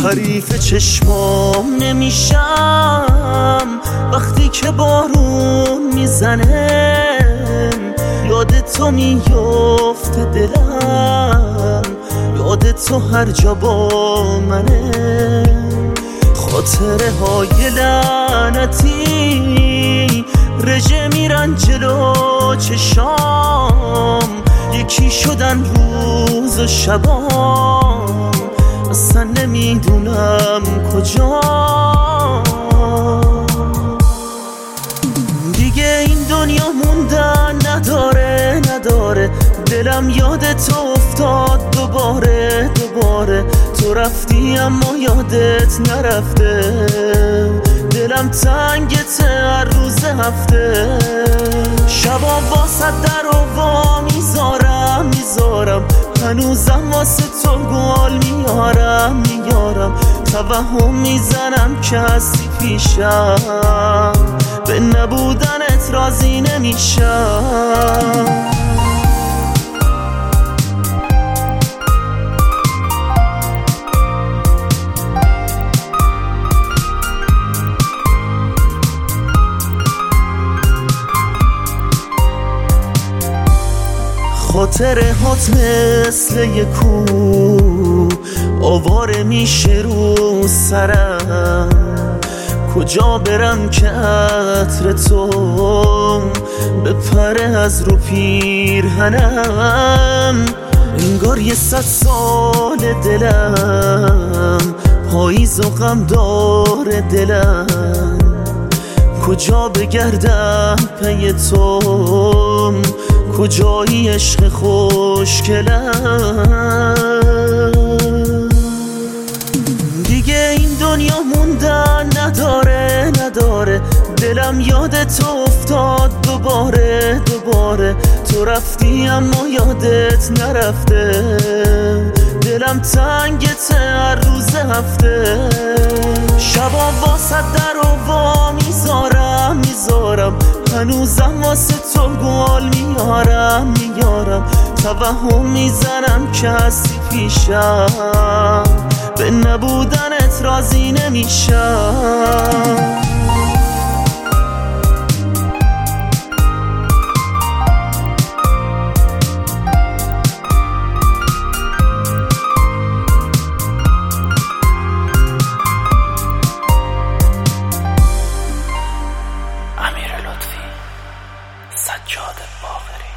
حریف چشمام نمیشم وقتی که بارون میزنه، یاد تو میفته دلم، یاد تو هر جا با منه. خاطره های لعنتی رژه میرن جلو چشام، یکی شدن روز و شبام، اصلا نمیدونم کجا. دیگه این دنیا موندن نداره، دلم یاد تو افتاد دوباره. تو رفتی اما یادت نرفته، دلم تنگته هر روز هفته. شبا واسه در و وا میذارم، هنوزم واسه تو گل میارم. توهم میزنم که هستی پیشم، به نبودنت راضی نمیشم. خاطره هات مثل یک کوه آواره میشه رو سرم، کجا برم که عطر تو بپره از رو پیرهنم. انگار 100 سال دلم پاییز و غم داره دلم، کجا بگردم پی تو، کجایی عشق خوشگلم. دیگه این دنیا موندن نداره، دلم یاد تو افتاد دوباره. تو رفتی اما یادت نرفته، دلم تنگته هر روز هفته. شبا واسه در و وا میذارم، هنوزم واسه تو گل میارم. توهم میزنم که هستی پیشم، به نبودنت راضی نمیشم. سجاد باقری.